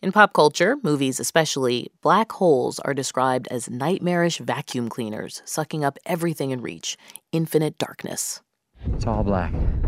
In pop culture, movies especially, black holes are described as nightmarish vacuum cleaners, sucking up everything in reach. Infinite darkness. It's all black.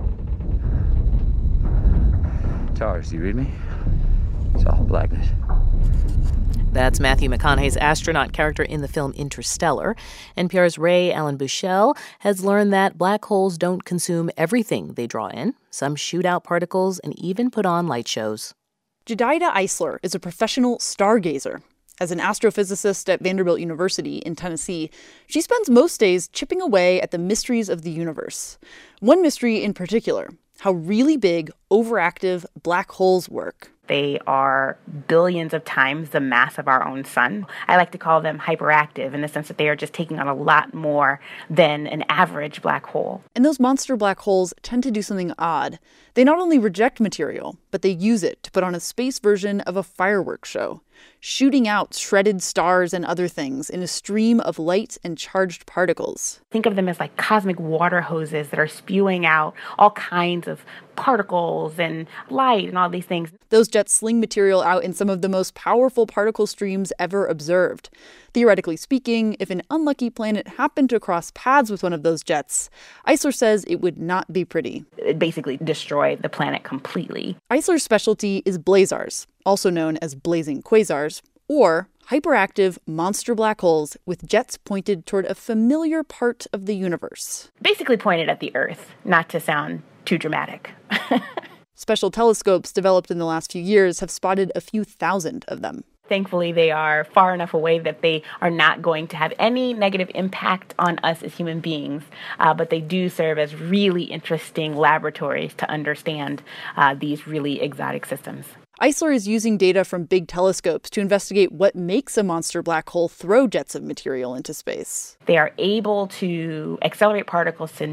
Tars, do you read me? It's all blackness. That's Matthew McConaughey's astronaut character in the film Interstellar. NPR's Ray Allen Bushell has learned that black holes don't consume everything they draw in. Some shoot out particles and even put on light shows. Jedidah Eisler is a professional stargazer. As an astrophysicist at Vanderbilt University in Tennessee, she spends most days chipping away at the mysteries of the universe. One mystery in particular, how really big, overactive black holes work. They are billions of times the mass of our own sun. I like to call them hyperactive in the sense that they are just taking on a lot more than an average black hole. And those monster black holes tend to do something odd. They not only reject material, but they use it to put on a space version of a fireworks show, shooting out shredded stars and other things in a stream of light and charged particles. Think of them as like cosmic water hoses that are spewing out all kinds of particles and light and all these things. Those jets sling material out in some of the most powerful particle streams ever observed. Theoretically speaking, if an unlucky planet happened to cross paths with one of those jets, Eisler says it would not be pretty. It basically destroyed the planet completely. Eisler's specialty is blazars, also known as blazing quasars, or hyperactive monster black holes with jets pointed toward a familiar part of the universe. Basically pointed at the Earth, not to sound too dramatic. Special telescopes developed in the last few years have spotted a few thousand of them. Thankfully, they are far enough away that they are not going to have any negative impact on us as human beings, but they do serve as really interesting laboratories to understand these really exotic systems. Eisler is using data from big telescopes to investigate what makes a monster black hole throw jets of material into space. They are able to accelerate particles to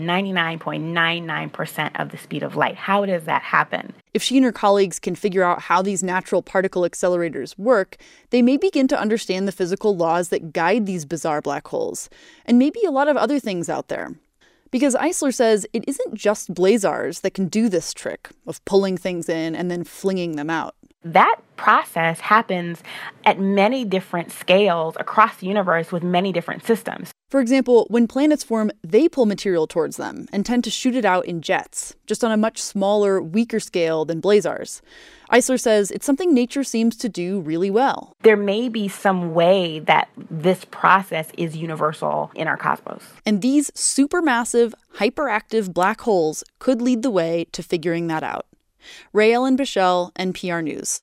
99.99% of the speed of light. How does that happen? If she and her colleagues can figure out how these natural particle accelerators work, they may begin to understand the physical laws that guide these bizarre black holes, and maybe a lot of other things out there. Because Eisler says it isn't just blazars that can do this trick of pulling things in and then flinging them out. That process happens at many different scales across the universe with many different systems. For example, when planets form, they pull material towards them and tend to shoot it out in jets, just on a much smaller, weaker scale than blazars. Eisler says it's something nature seems to do really well. There may be some way that this process is universal in our cosmos. And these supermassive, hyperactive black holes could lead the way to figuring that out. Ray Allen Bushell, NPR News.